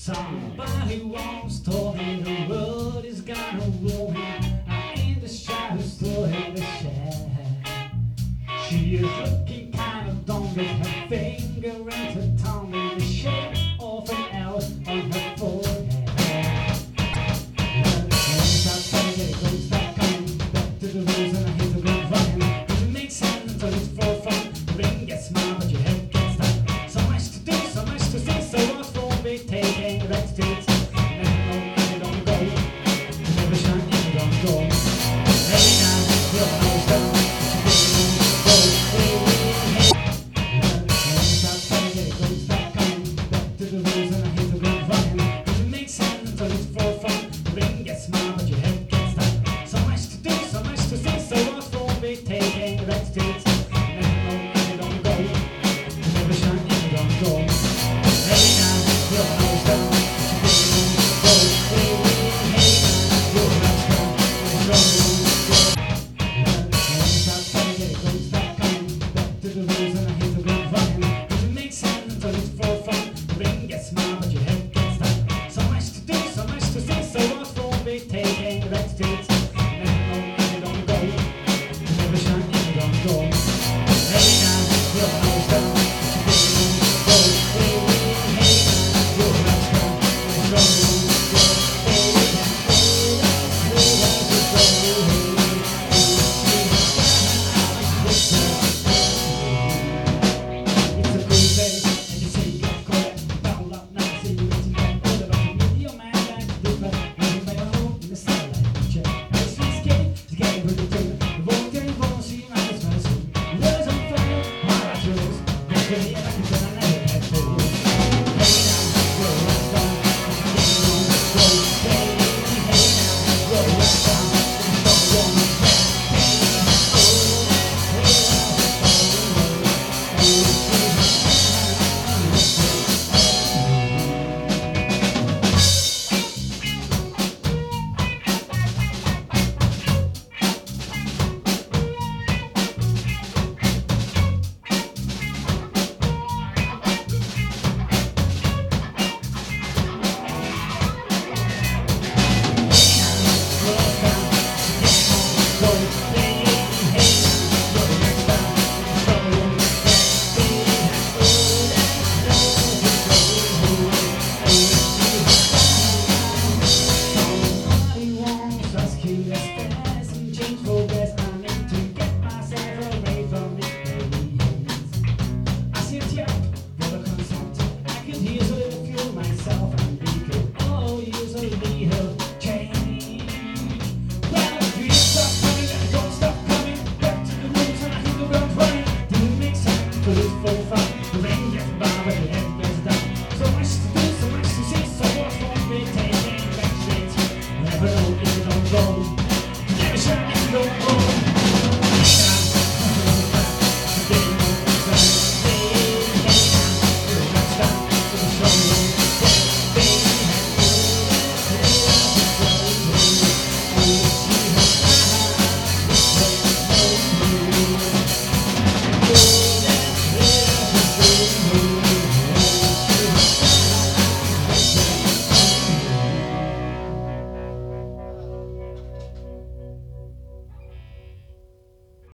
Somebody once told me the world is gonna roll me. I ain't the shy who's still in the shed. She is looking kind of dumb with her finger and her tongue in the shape of an L on her forehead. Don't stop coming back to the rules and I hit the ground running. It makes sense until it's for fun. The ring gets smart but your head gets stuck. So much to do, so much to see, so what's for me taking red sticks? Yeah.